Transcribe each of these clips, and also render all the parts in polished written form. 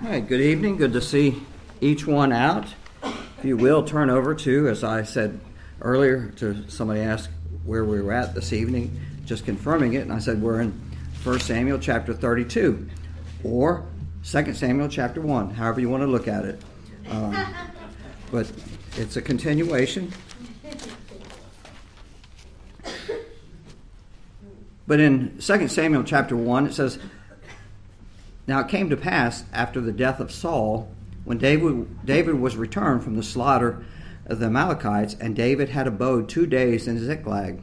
All right, good evening. Good to see each one out. If you will, turn over to, as I said earlier, to somebody asked where we were at this evening, just confirming it, and I said we're in 1 Samuel chapter 32, or 2 Samuel chapter 1, however you want to look at it. But it's a continuation. But in 2 Samuel chapter 1, it says, "Now it came to pass after the death of Saul, when David was returned from the slaughter of the Amalekites, and David had abode 2 days in Ziklag.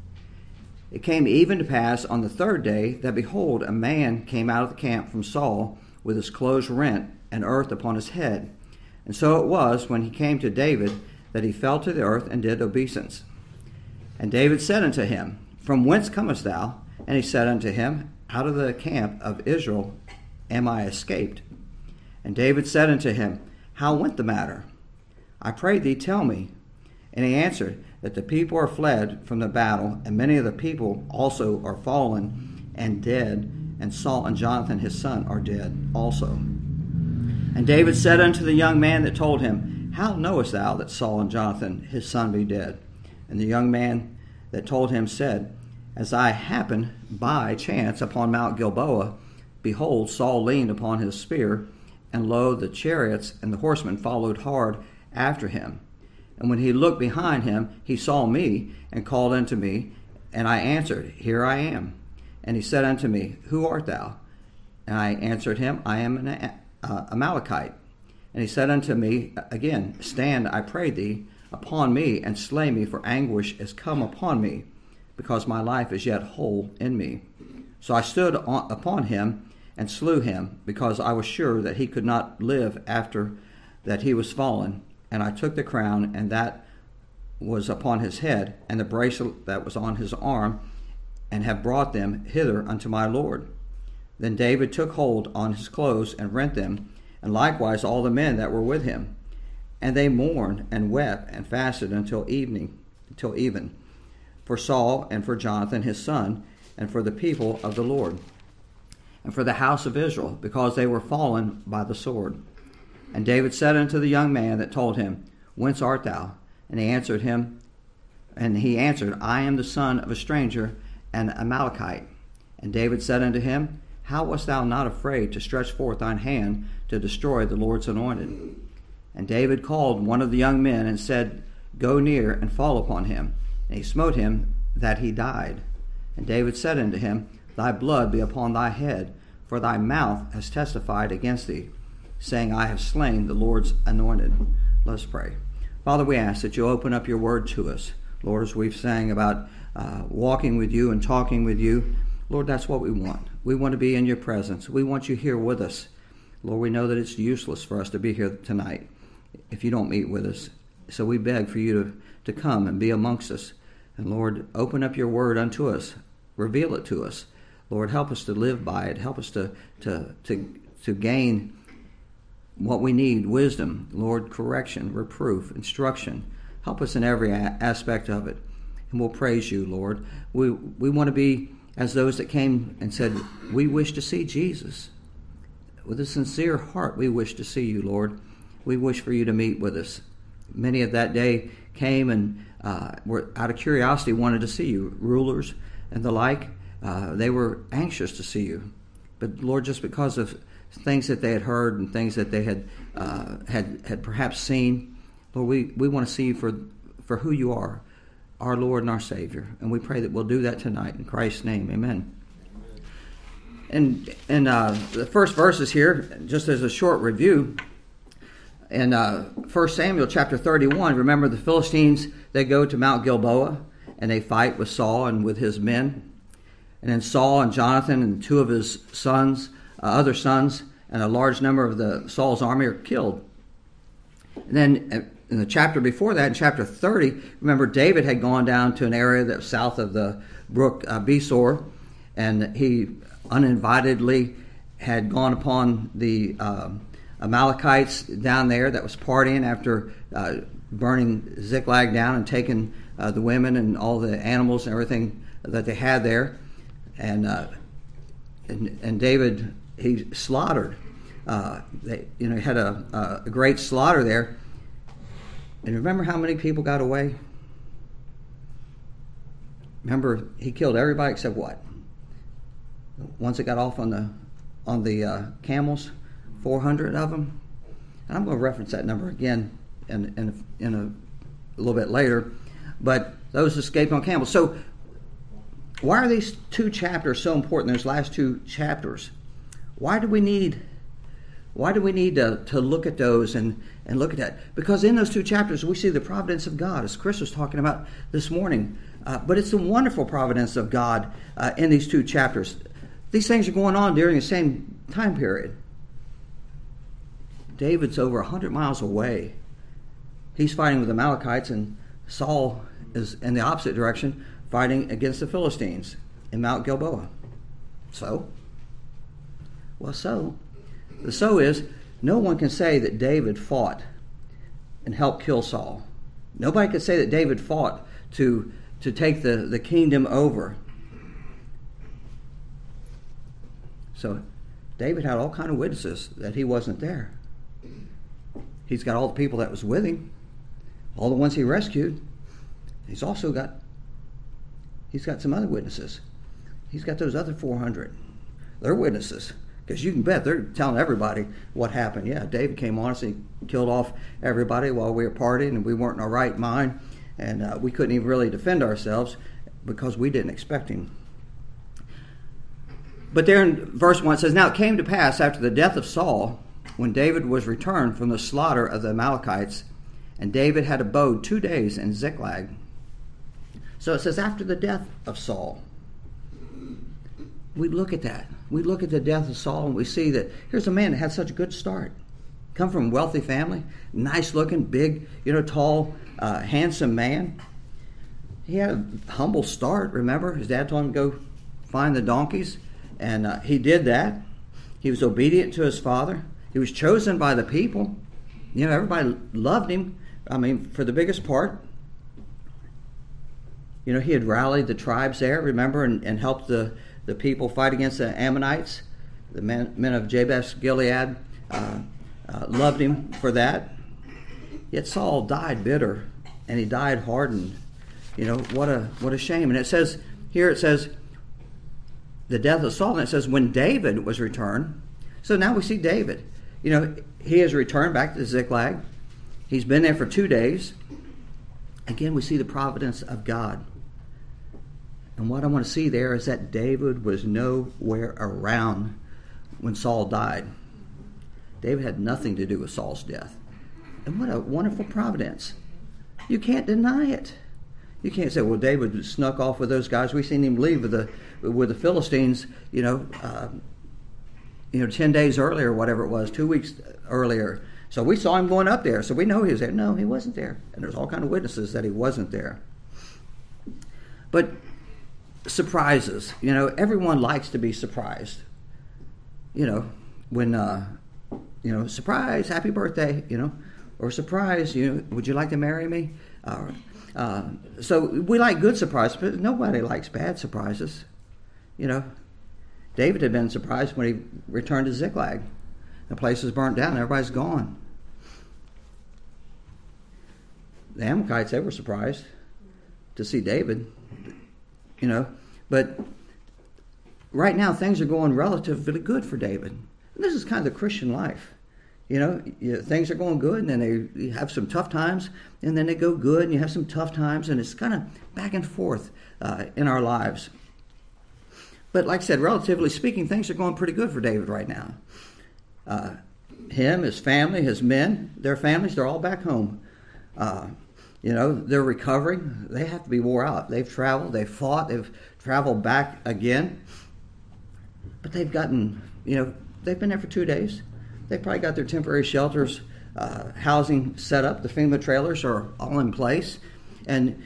It came even to pass on the third day that, behold, a man came out of the camp from Saul with his clothes rent and earth upon his head. And so it was, when he came to David, that he fell to the earth and did obeisance. And David said unto him, From whence comest thou? And he said unto him, Out of the camp of Israel am I escaped. And David said unto him, How went the matter? I pray thee, tell me. And he answered, That the people are fled from the battle, and many of the people also are fallen and dead, and Saul and Jonathan his son are dead also. And David said unto the young man that told him, How knowest thou that Saul and Jonathan his son be dead? And the young man that told him said, As I happened by chance upon Mount Gilboa, behold, Saul leaned upon his spear, and lo, the chariots and the horsemen followed hard after him. And when he looked behind him, he saw me, and called unto me, and I answered, Here I am. And he said unto me, Who art thou? And I answered him, I am an Amalekite. And he said unto me again, Stand, I pray thee, upon me, and slay me, for anguish is come upon me, because my life is yet whole in me. So I stood upon him, and slew him, because I was sure that he could not live after that he was fallen. And I took the crown, and that was upon his head, and the bracelet that was on his arm, and have brought them hither unto my Lord. Then David took hold on his clothes, and rent them, and likewise all the men that were with him. And they mourned, and wept, and fasted until even, for Saul, and for Jonathan his son, and for the people of the Lord, and for the house of Israel, because they were fallen by the sword. And David said unto the young man that told him, Whence art thou? And he answered, I am the son of a stranger, an Amalekite. And David said unto him, How wast thou not afraid to stretch forth thine hand to destroy the Lord's anointed? And David called one of the young men, and said, Go near and fall upon him. And he smote him that he died. And David said unto him, Thy blood be upon thy head, for thy mouth has testified against thee, saying, I have slain the Lord's anointed. Let us pray. Father, we ask that you open up your word to us. Lord, as we've sang about walking with you and talking with you, Lord, that's what we want. We want to be in your presence. We want you here with us. Lord, we know that it's useless for us to be here tonight if you don't meet with us. So we beg for you to come and be amongst us. And Lord, open up your word unto us. Reveal it to us. Lord, help us to live by it. Help us to gain what we need, wisdom, Lord, correction, reproof, instruction. Help us in every aspect of it. And we'll praise you, Lord. We want to be as those that came and said, we wish to see Jesus. With a sincere heart, we wish to see you, Lord. We wish for you to meet with us. Many of that day came and were out of curiosity wanted to see you. Rulers and the like, they were anxious to see you. But Lord, just because of things that they had heard and things that they had perhaps seen, Lord, we want to see you for who you are, our Lord and our Savior. And we pray that we'll do that tonight. In Christ's name, amen. And the first verses here, just as a short review, in 1 Samuel chapter 31, remember the Philistines, they go to Mount Gilboa, and they fight with Saul and with his men. And then Saul and Jonathan and two of his sons, other sons, and a large number of Saul's army are killed. And then in the chapter before that, in chapter 30, remember David had gone down to an area that was south of the brook Besor, and he uninvitedly had gone upon the Amalekites down there that was partying after burning Ziklag down and taking the women and all the animals and everything that they had there. And David, he slaughtered They had a great slaughter there. And remember how many people got away? Remember, he killed everybody except what? Once it got off on the camels, 400 of them. And I'm going to reference that number again in a little bit later. But those escaped on camels. So why are these two chapters so important? Those last two chapters. Why do we need to look at those and look at that? Because in those two chapters we see the providence of God, as Chris was talking about this morning. But it's the wonderful providence of God in these two chapters. These things are going on during the same time period. David's over 100 miles away. He's fighting with the Amalekites, and Saul is in the opposite direction, fighting against the Philistines in Mount Gilboa. So the so is, no one can say that David fought and helped kill Saul. Nobody could say that David fought to take the kingdom over. So David had all kind of witnesses that he wasn't there. He's got all the people that was with him, all the ones he rescued. He's got some other witnesses. He's got those other 400. They're witnesses. Because you can bet they're telling everybody what happened. Yeah, David came on us and he killed off everybody while we were partying, and we weren't in our right mind. And we couldn't even really defend ourselves because we didn't expect him. But there in verse 1 it says, "Now it came to pass after the death of Saul, when David was returned from the slaughter of the Amalekites, and David had abode 2 days in Ziklag." So it says after the death of Saul. We look at that. We look at the death of Saul and we see that here's a man that had such a good start. Come from a wealthy family, nice looking, big, tall, handsome man. He had a humble start, remember? His dad told him to go find the donkeys, and he did that. He was obedient to his father. He was chosen by the people. Everybody loved him, for the biggest part. He had rallied the tribes there, remember, and helped the people fight against the Ammonites. The men of Jabesh Gilead loved him for that. Yet Saul died bitter, and he died hardened. What a shame. And it says the death of Saul, and it says when David was returned. So now we see David. He has returned back to Ziklag. He's been there for 2 days. Again, we see the providence of God. And what I want to see there is that David was nowhere around when Saul died. David had nothing to do with Saul's death. And what a wonderful providence. You can't deny it. You can't say, well, David snuck off with those guys. We've seen him leave with the Philistines, 10 days earlier, whatever it was, 2 weeks earlier. So we saw him going up there. So we know he was there. No, he wasn't there. And there's all kind of witnesses that he wasn't there. But surprises, everyone likes to be surprised. When, surprise, happy birthday, or surprise, would you like to marry me? So we like good surprises, but nobody likes bad surprises. David had been surprised when he returned to Ziklag. The place was burnt down, everybody's gone. The Amalekites, they were surprised to see David, but right now things are going relatively good for David. And this is kind of the Christian life. Things are going good, and then you have some tough times, and then they go good, and you have some tough times, and it's kind of back and forth in our lives. But like I said, relatively speaking, things are going pretty good for David right now. Him, his family, his men, their families, they're all back home. They're recovering. They have to be wore out. They've traveled, they've fought, they've traveled back again. But they've gotten, they've been there for 2 days. They've probably got their temporary shelters, housing set up. The FEMA trailers are all in place. And,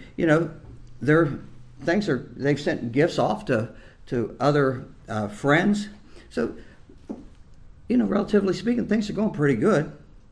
they've sent gifts off to other friends. So, relatively speaking, things are going pretty good.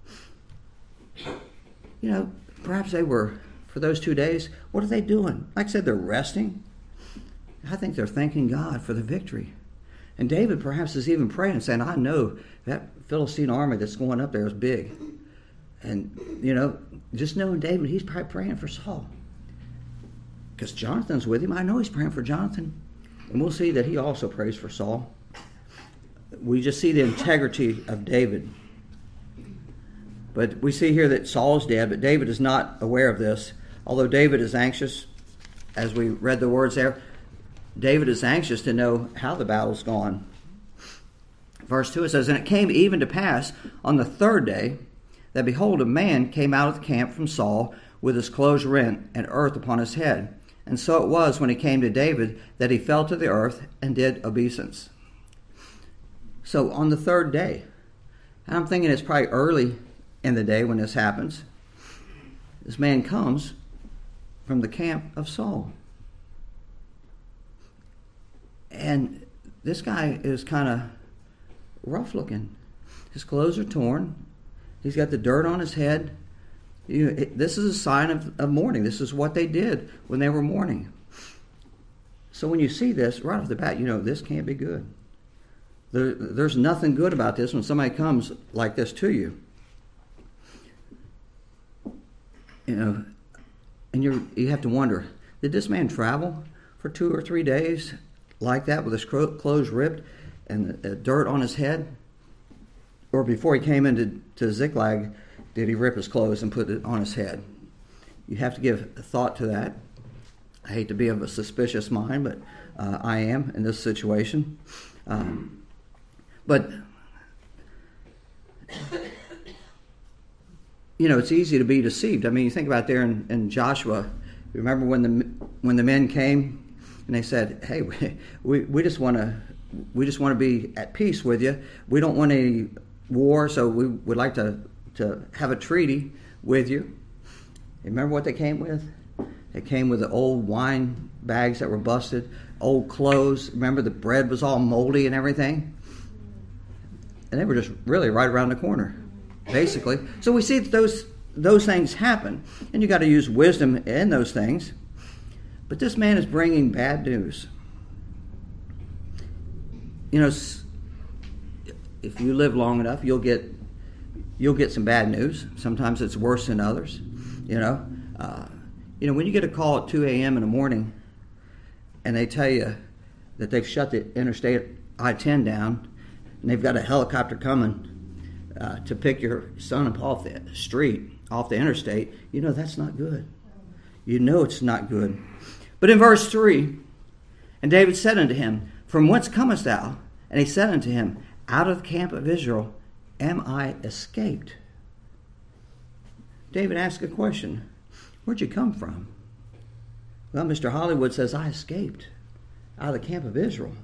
Perhaps they were, for those 2 days, what are they doing? Like I said, they're resting. I think they're thanking God for the victory. And David perhaps is even praying and saying, I know that Philistine army that's going up there is big. And, just knowing David, he's probably praying for Saul. Because Jonathan's with him. I know he's praying for Jonathan. And we'll see that he also prays for Saul. We just see the integrity of David. But we see here that Saul is dead, but David is not aware of this. Although David is anxious, as we read the words there, David is anxious to know how the battle's gone. Verse 2, it says, And it came even to pass on the third day that, behold, a man came out of the camp from Saul with his clothes rent and earth upon his head. And so it was when he came to David that he fell to the earth and did obeisance. So on the third day, and I'm thinking it's probably early in the day when this happens, this man comes from the camp of Saul. And this guy is kind of rough looking. His clothes are torn. He's got the dirt on his head. This is a sign of mourning. This is what they did when they were mourning. So when you see this, right off the bat, this can't be good. There's nothing good about this when somebody comes like this to you. And you have to wonder, did this man travel for 2 or 3 days like that with his clothes ripped and the dirt on his head? Or before he came into Ziklag, did he rip his clothes and put it on his head? You have to give thought to that. I hate to be of a suspicious mind, but I am in this situation. But it's easy to be deceived. I mean, you think about there in Joshua. Remember when the men came and they said, "Hey, we just want to be at peace with you. We don't want any war, so we would like to have a treaty with you." Remember what they came with? They came with the old wine bags that were busted, old clothes. Remember the bread was all moldy and everything? And they were just really right around the corner, basically. So we see that those things happen, and you got to use wisdom in those things. But this man is bringing bad news. If you live long enough, you'll get some bad news. Sometimes it's worse than others. When you get a call at 2 a.m. in the morning, and they tell you that they've shut the interstate I-10 down, and they've got a helicopter coming to pick your son up off the street, off the interstate, that's not good. It's not good. But in verse 3, and David said unto him, From whence comest thou? And he said unto him, Out of the camp of Israel am I escaped. David asked a question. Where'd you come from? Well, Mr. Hollywood says, I escaped out of the camp of Israel.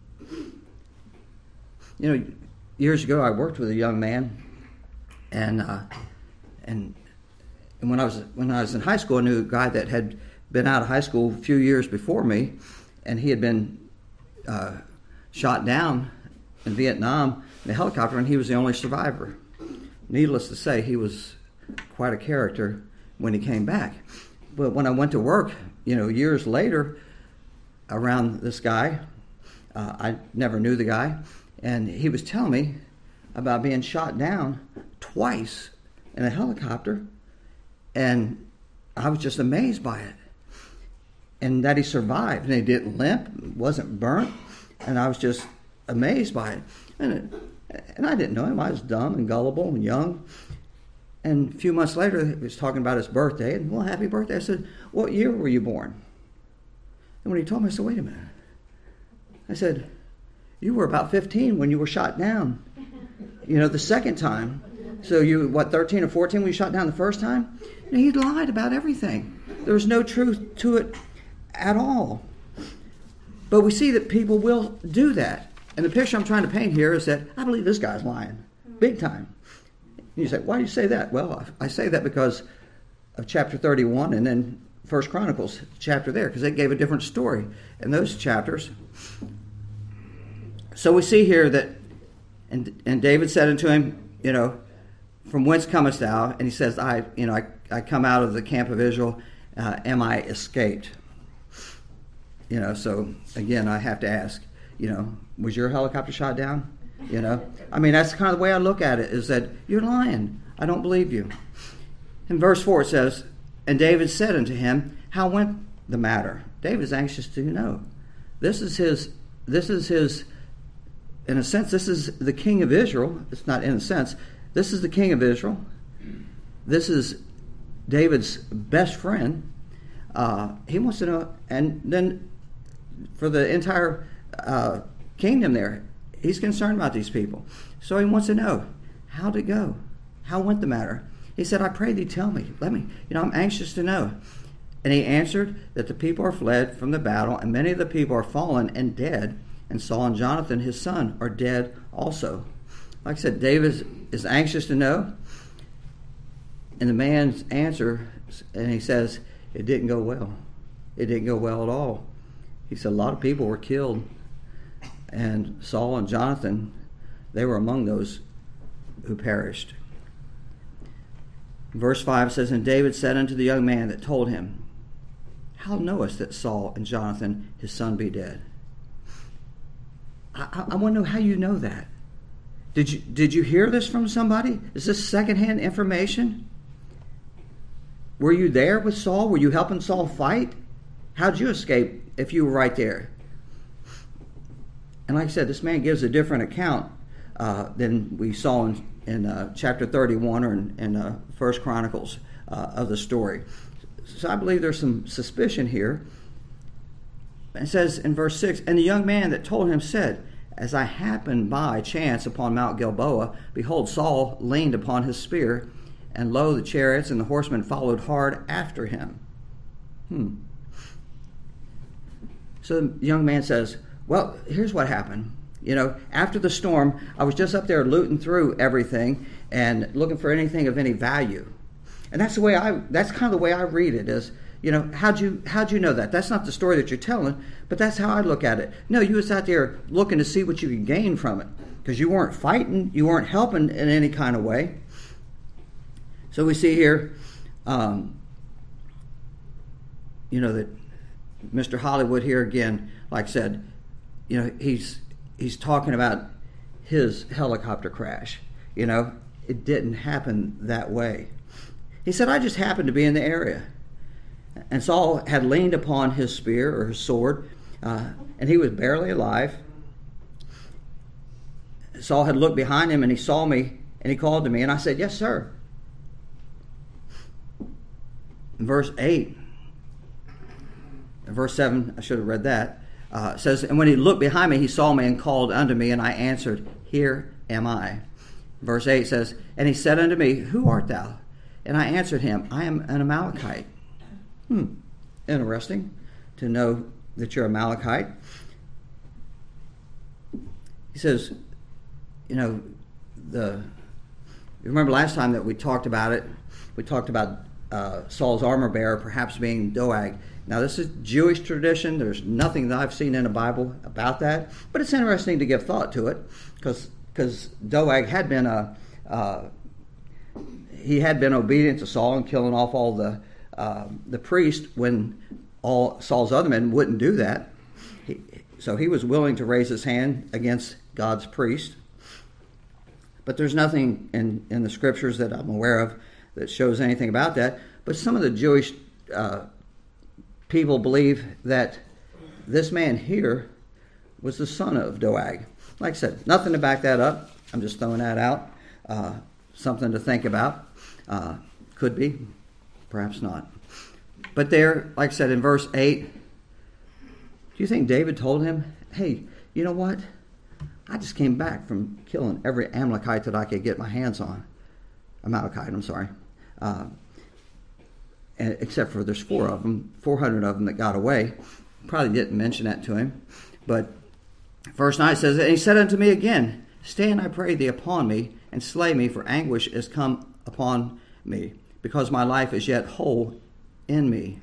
Years ago, I worked with a young man, and when I was in high school, I knew a guy that had been out of high school a few years before me, and he had been shot down in Vietnam in a helicopter, and he was the only survivor. Needless to say, he was quite a character when he came back. But when I went to work, years later, around this guy, I never knew the guy, and he was telling me about being shot down twice in a helicopter, and I was just amazed by it. And that he survived, and he didn't limp, wasn't burnt, and I was just amazed by it. And I didn't know him. I was dumb and gullible and young. And a few months later, he was talking about his birthday, and, well, happy birthday. I said, what year were you born? And when he told me, I said, wait a minute. I said, you were about 15 when you were shot down, the second time. So you, 13 or 14 when you shot down the first time? And he lied about everything. There was no truth to it at all. But we see that people will do that. And the picture I'm trying to paint here is that I believe this guy's lying, big time. And you say, why do you say that? Well, I say that because of chapter 31 and then 1 Chronicles chapter there, because they gave a different story in those chapters. So we see here that, and David said unto him, from whence comest thou? And he says, I come out of the camp of Israel. Am I escaped? So again, I have to ask, Was your helicopter shot down? I mean, that's kind of the way I look at it, is that you're lying. I don't believe you. In verse 4 it says, and David said unto him, how went the matter? David is anxious to know. This is his, in a sense, this is the king of Israel. It's not in a sense. This is the king of Israel. This is David's best friend. He wants to know, and then for the entire kingdom there, he's concerned about these people. So he wants to know, how'd it go? How went the matter? He said, I pray thee, tell me. Let me, I'm anxious to know. And he answered that the people are fled from the battle, and many of the people are fallen and dead, and Saul and Jonathan, his son, are dead also. Like I said, David is anxious to know. And the man's answer, and he says, it didn't go well. It didn't go well at all. He said a lot of people were killed. And Saul and Jonathan, they were among those who perished. Verse 5 says, and David said unto the young man that told him, how knowest that Saul and Jonathan, his son, be dead? I want to know how you know that. Did you hear this from somebody? Is this secondhand information? Were you there with Saul? Were you helping Saul fight? How'd you escape if you were right there? And like I said, this man gives a different account than we saw in chapter 31 or in 1 Chronicles of the story. So I believe there's some suspicion here. It says in verse 6, and the young man that told him said, as I happened by chance upon Mount Gilboa, behold, Saul leaned upon his spear, and lo, the chariots and the horsemen followed hard after him. So the young man says, well, here's what happened. After the storm, I was just up there looting through everything and looking for anything of any value. And that's kind of the way I read it is, how'd you know that? That's not the story that you're telling, but that's how I look at it. No, you was out there looking to see what you could gain from it, because you weren't fighting, you weren't helping in any kind of way. So we see here, that Mr. Hollywood here again, like I said, he's talking about his helicopter crash. It didn't happen that way. He said, I just happened to be in the area. And Saul had leaned upon his spear or his sword, and he was barely alive. Saul had looked behind him, and he saw me, and he called to me, and I said, yes, sir. In verse 8, in verse 7, I should have read that, says, and when he looked behind me, he saw me and called unto me, and I answered, here am I. Verse 8 says, and he said unto me, who art thou? And I answered him, I am an Amalekite. Interesting to know that you're Amalekite. He says, you remember last time that we talked about it, we talked about Saul's armor bearer perhaps being Doeg. Now this is Jewish tradition. There's nothing that I've seen in the Bible about that, but it's interesting to give thought to it because Doeg had been he had been obedient to Saul and killing off all the priest when all Saul's other men wouldn't do that. So he was willing to raise his hand against God's priest. But there's nothing in the scriptures that I'm aware of that shows anything about that. But some of the Jewish people believe that this man here was the son of Doeg. Like I said, nothing to back that up. I'm just throwing that out. Something to think about. Could be, perhaps not. But there, like I said, in verse 8, do you think David told him, hey, you know what? I just came back from killing every Amalekite that I could get my hands on. Amalekite, I'm sorry. And except for there's 400 of them that got away. Probably didn't mention that to him. But verse 9 says, and he said unto me again, stand, I pray thee, upon me, and slay me, for anguish is come upon me, because my life is yet whole in me.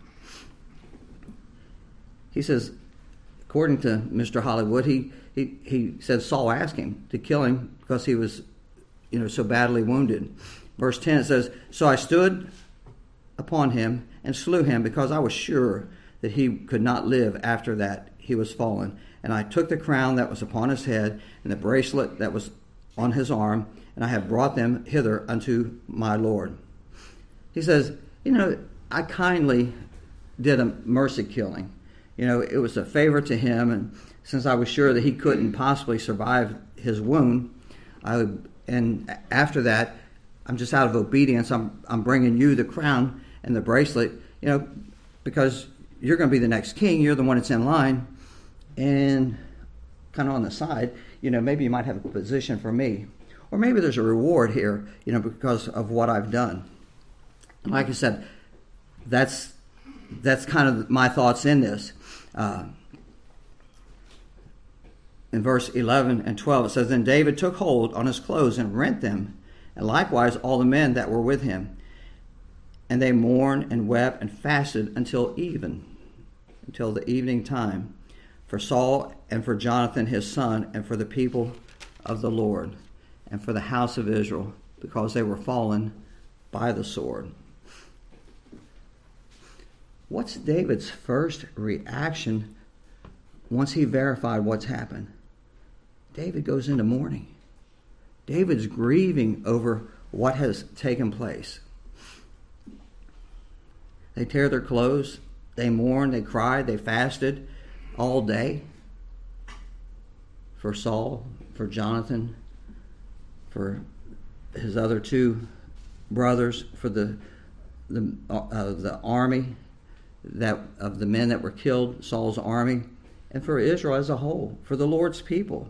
He says, according to Mr. Hollywood, he said Saul asked him to kill him because he was, so badly wounded. Verse 10 says, so I stood upon him and slew him, because I was sure that he could not live after that he was fallen. And I took the crown that was upon his head and the bracelet that was on his arm, and I have brought them hither unto my Lord. He says, I kindly did a mercy killing. It was a favor to him, and since I was sure that he couldn't possibly survive his wound, and after that, I'm just out of obedience. I'm bringing you the crown and the bracelet, because you're going to be the next king. You're the one that's in line, and kind of on the side, maybe you might have a position for me, or maybe there's a reward here, because of what I've done. And like I said, that's kind of my thoughts in this. In verse 11 and 12, it says, Then David took hold on his clothes and rent them, and likewise all the men that were with him. And they mourned and wept and fasted until the evening time, for Saul and for Jonathan his son, and for the people of the Lord, and for the house of Israel, because they were fallen by the sword. What's David's first reaction once he verified what's happened? David goes into mourning. David's grieving over what has taken place. They tear their clothes, they mourn, they cried, they fasted all day for Saul, for Jonathan, for his other two brothers, for the army of the men that were killed, Saul's army, and for Israel as a whole, for the Lord's people.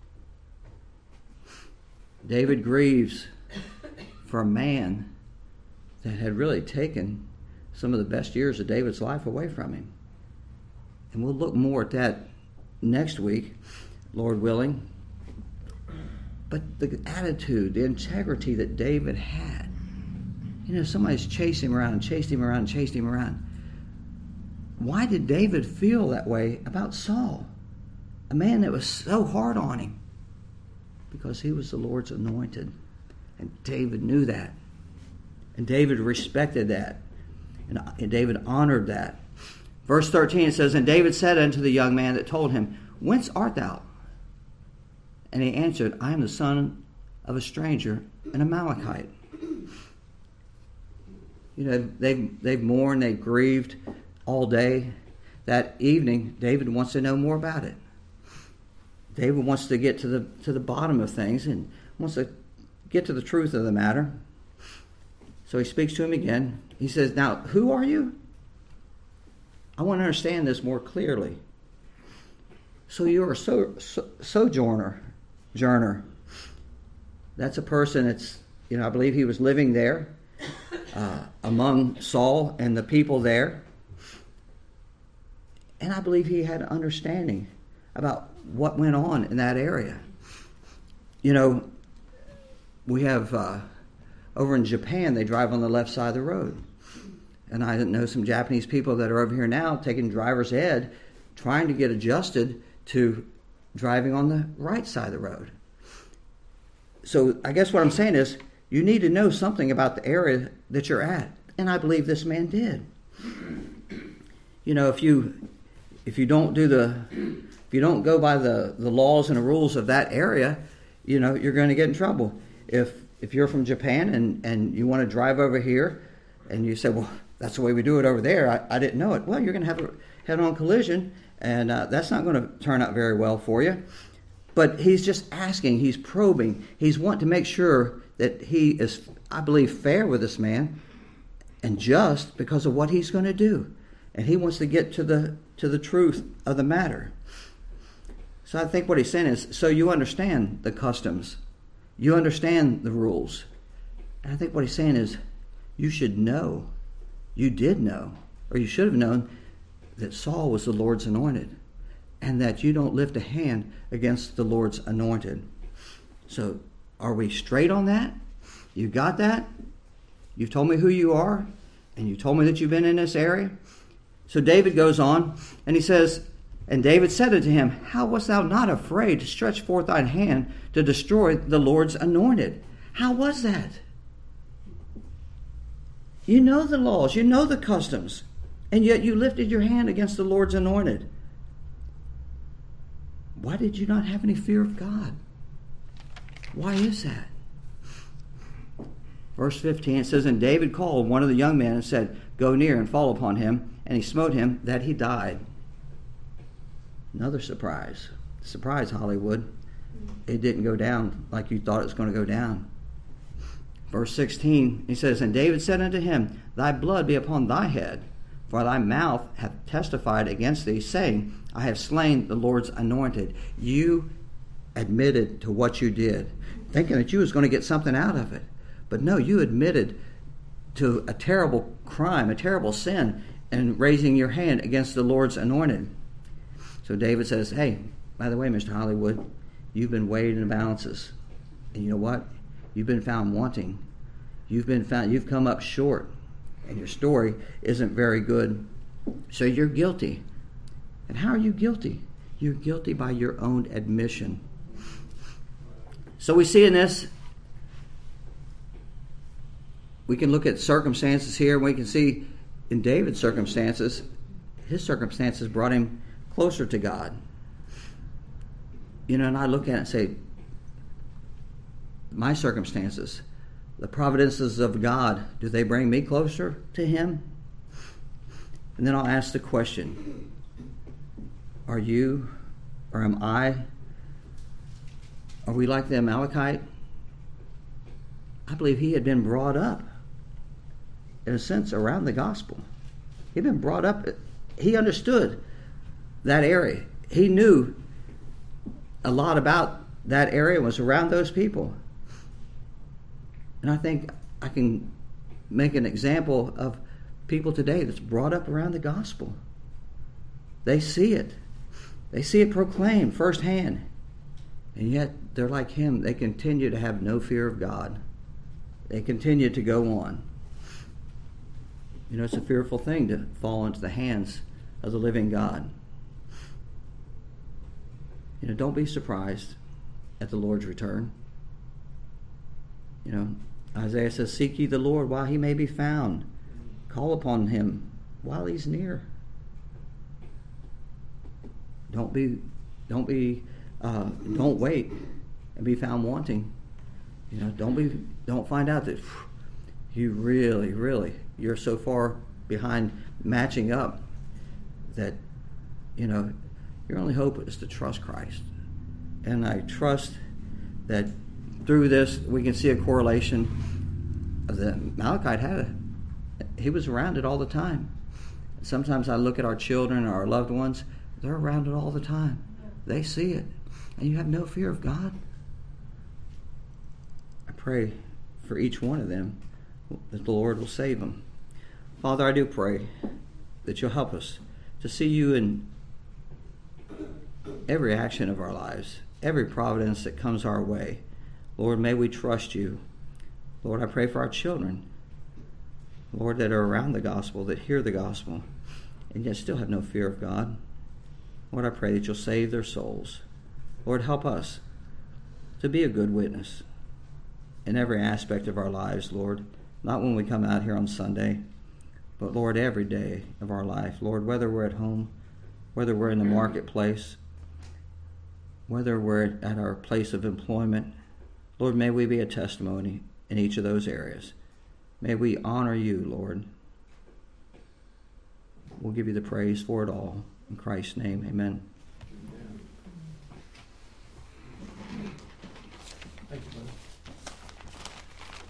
David grieves for a man that had really taken some of the best years of David's life away from him. And we'll look more at that next week, Lord willing. But the attitude, the integrity that David had. Somebody's chased him around and chased him around and chased him around. Why did David feel that way about Saul? A man that was so hard on him. Because he was the Lord's anointed. And David knew that. And David respected that. And David honored that. Verse 13 says, And David said unto the young man that told him, Whence art thou? And he answered, I am the son of a stranger, an Amalekite. They've mourned, they've grieved all day. That evening, David wants to know more about it. David wants to get to the bottom of things and wants to get to the truth of the matter. So he speaks to him again. He says, Now, who are you? I want to understand this more clearly. So you're a sojourner. That's a person that's, I believe he was living there among Saul and the people there. And I believe he had an understanding about what went on in that area. We have, over in Japan, they drive on the left side of the road. And I know some Japanese people that are over here now taking driver's ed, trying to get adjusted to driving on the right side of the road. So I guess what I'm saying is, you need to know something about the area that you're at. And I believe this man did. If you don't go by the laws and the rules of that area, you're going to get in trouble. If you're from Japan and you want to drive over here and you say, well, that's the way we do it over there, I didn't know it. Well, you're going to have a head-on collision, and that's not going to turn out very well for you. But he's just asking, he's probing, he's wanting to make sure that he is, I believe, fair with this man and just because of what he's going to do. And he wants to get to the truth of the matter. So I think what he's saying is, so you understand the customs. You understand the rules. And I think what he's saying is, you should know, you did know, or you should have known that Saul was the Lord's anointed and that you don't lift a hand against the Lord's anointed. So are we straight on that? You got that? You've told me who you are, and you told me that you've been in this area. So David goes on, and he says, And David said unto him, How wast thou not afraid to stretch forth thine hand to destroy the Lord's anointed? How was that? You know the laws, you know the customs, and yet you lifted your hand against the Lord's anointed. Why did you not have any fear of God? Why is that? Verse 15, it says, And David called one of the young men and said, Go near and fall upon him. And he smote him that he died. Another surprise. Surprise, Hollywood. It didn't go down like you thought it was going to go down. Verse 16, he says, And David said unto him, Thy blood be upon thy head, for thy mouth hath testified against thee, saying, I have slain the Lord's anointed. You admitted to what you did, thinking that you was going to get something out of it. But no, you admitted to a terrible crime, a terrible sin, and raising your hand against the Lord's anointed. So David says, Hey, by the way, Mr. Hollywood, you've been weighed in the balances. And you know what? You've been found wanting. You've come up short. And your story isn't very good. So you're guilty. And how are you guilty? You're guilty by your own admission. So we see in this, we can look at circumstances here, and we can see in David's circumstances, his circumstances brought him closer to God. And I look at it and say, my circumstances, the providences of God, do they bring me closer to Him? And then I'll ask the question, are you, or am I, are we like the Amalekite? I believe he had been brought up, in a sense, around the gospel. He'd been brought up, he understood that area. He knew a lot about that area, was around those people. And I think I can make an example of people today that's brought up around the gospel. They see it. They see it proclaimed firsthand. And yet they're like him. They continue to have no fear of God. They continue to go on. It's a fearful thing to fall into the hands of the living God. Don't be surprised at the Lord's return. Isaiah says, Seek ye the Lord while he may be found. Call upon him while he's near. Don't wait and be found wanting. Don't find out that you really, you're so far behind matching up that, your only hope is to trust Christ. And I trust that through this, we can see a correlation of the Amalekite he was around it all the time. Sometimes I look at our children or our loved ones, they're around it all the time. They see it. And you have no fear of God. I pray for each one of them that the Lord will save them. Father, I do pray that you'll help us to see you in every action of our lives, every providence that comes our way. Lord, may we trust you. Lord, I pray for our children, Lord, that are around the gospel, that hear the gospel, and yet still have no fear of God. Lord, I pray that you'll save their souls. Lord, help us to be a good witness in every aspect of our lives, Lord. Not when we come out here on Sunday, but, Lord, every day of our life. Lord, whether we're at home, whether we're in the marketplace, whether we're at our place of employment, Lord, may we be a testimony in each of those areas. May we honor you, Lord. We'll give you the praise for it all. In Christ's name, amen.